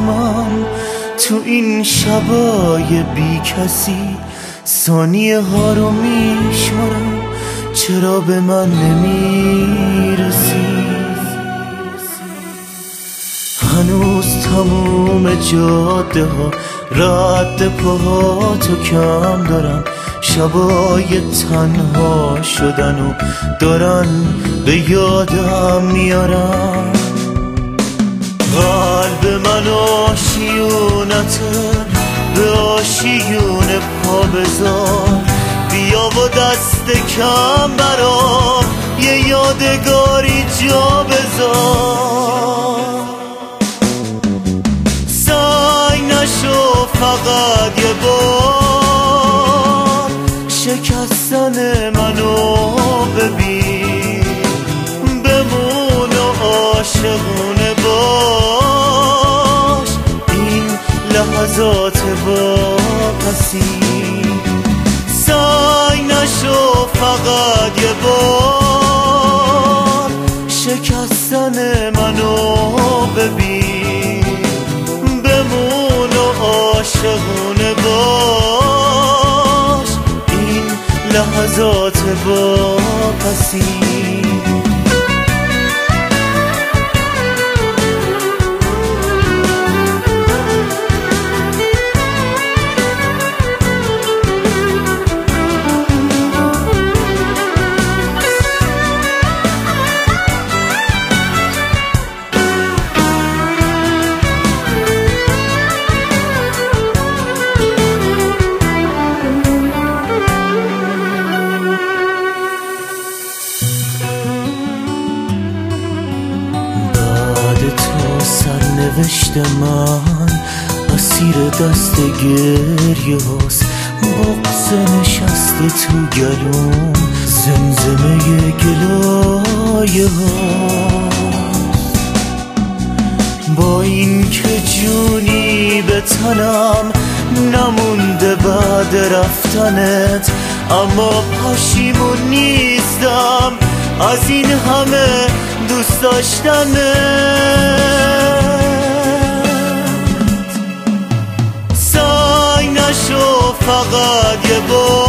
تمام تو این شبای بی کسی ثانیه ها رو میشمارم، چرا به من نمیرسی؟ هنوز تموم جاده ها رد پاهاتو کم دارم، شبای تنها شدن و دارن به یادم میارم. قلب من آشیونته، به آشیون پا بذار، بیا و دست کم برام یه یادگاری جا بذار. سعی نشو فقط یه بار شکستن منو ببین، بمون و عاشقونه باش این لحظات واپسی. سعی نشو فقط یه بار شکستن منو ببین، بمون و عاشقونه باش این لحظات واپسی. سرنوشت من اسیر دست گریه هاست، بغض نشسته تو گلوم، زمزمه گلایه هاست. با این که جونی به تنم نمونده بعد رفتنت، اما پشیمون نیستم از این همه دوست داشتنت. سعی نشو فقط یه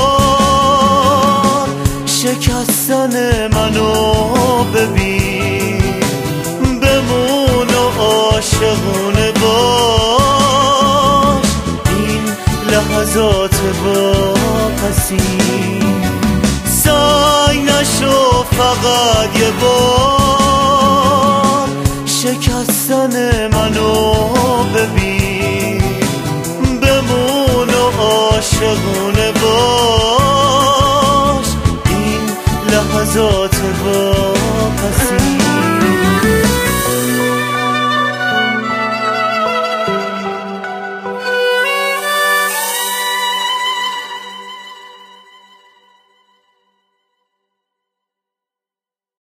بار شکستن منو ببین، بمون و عاشقونه باش این لحظات واپسی. سعی نشو فقط یه بار شکستن منو